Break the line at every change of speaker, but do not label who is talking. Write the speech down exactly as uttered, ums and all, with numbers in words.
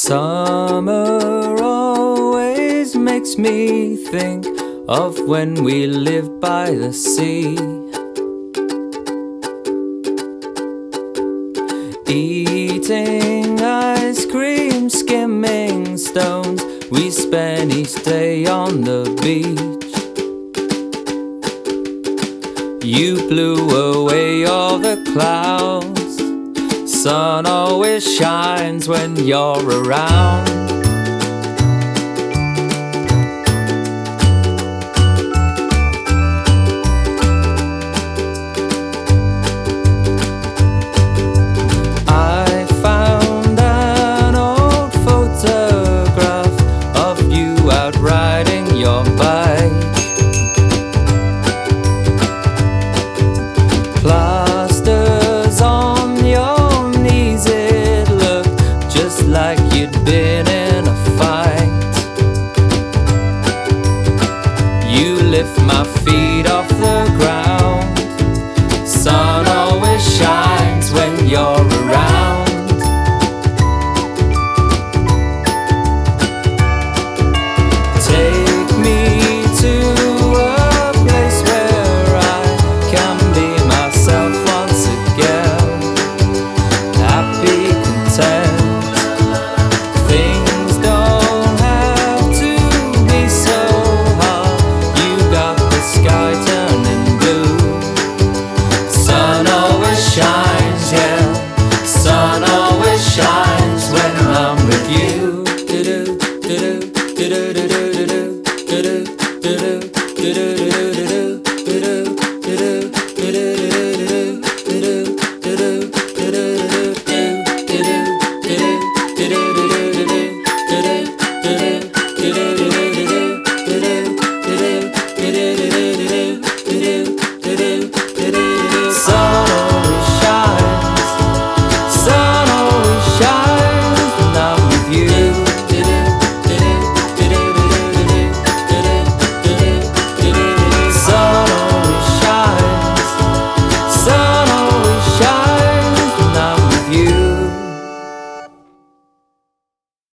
Summer always makes me think of when we lived by the sea, eating ice cream, skimming stones. We spent each day on the beach. You blew away all the clouds. Sun always shines when you're around. I found an old photograph of you out riding your bike. Plasters on your knees, it looked just like you'd been in a fight. You lift my feet off the ground.